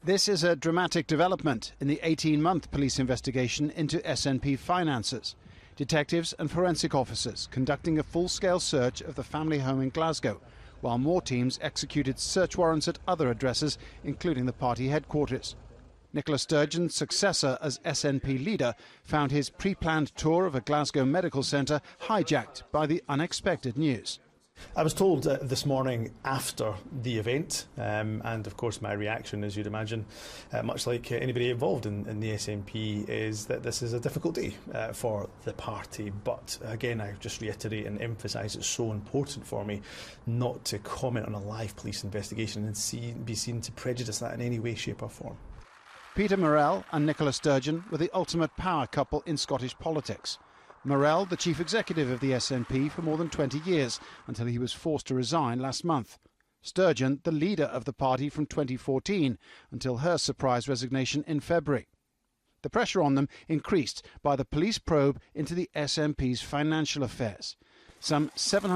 This is a dramatic development in the 18-month police investigation into SNP finances. Detectives and forensic officers conducting a full-scale search of the family home in Glasgow, while more teams executed search warrants at other addresses, including the party headquarters. Nicola Sturgeon's successor as SNP leader found his pre-planned tour of a Glasgow medical centre hijacked by the unexpected news. I was told this morning after the event, and of course my reaction, as you'd imagine, much like anybody involved in the SNP, is that this is a difficult day for the party. But again, I just reiterate and emphasise it's so important for me not to comment on a live police investigation and be seen to prejudice that in any way, shape or form. Peter Murrell and Nicola Sturgeon were the ultimate power couple in Scottish politics. Murrell, the chief executive of the SNP for more than 20 years, until he was forced to resign last month. Sturgeon, the leader of the party from 2014, until her surprise resignation in February. The pressure on them increased by the police probe into the SNP's financial affairs. Some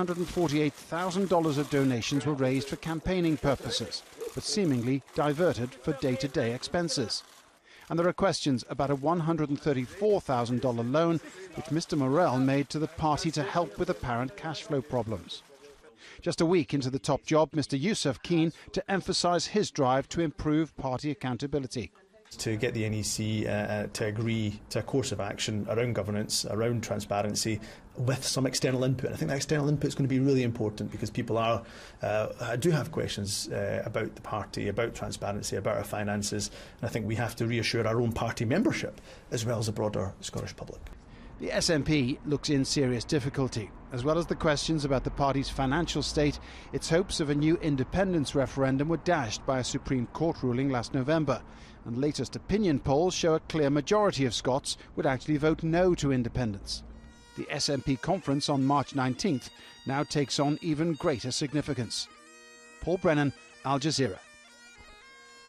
$748,000 of donations were raised for campaigning purposes, but seemingly diverted for day-to-day expenses. And there are questions about a $134,000 loan which Mr Murrell made to the party to help with apparent cash flow problems. Just a week into the top job, Mr Yousaf keen to emphasise his drive to improve party accountability. To get the NEC to agree to a course of action around governance, around transparency, with some external input. I think that external input is going to be really important because people do have questions about the party, about transparency, about our finances, and I think we have to reassure our own party membership as well as the broader Scottish public. The SNP looks in serious difficulty. As well as the questions about the party's financial state, its hopes of a new independence referendum were dashed by a Supreme Court ruling last November. And latest opinion polls show a clear majority of Scots would actually vote no to independence. The SNP conference on March 19th now takes on even greater significance. Paul Brennan, Al Jazeera.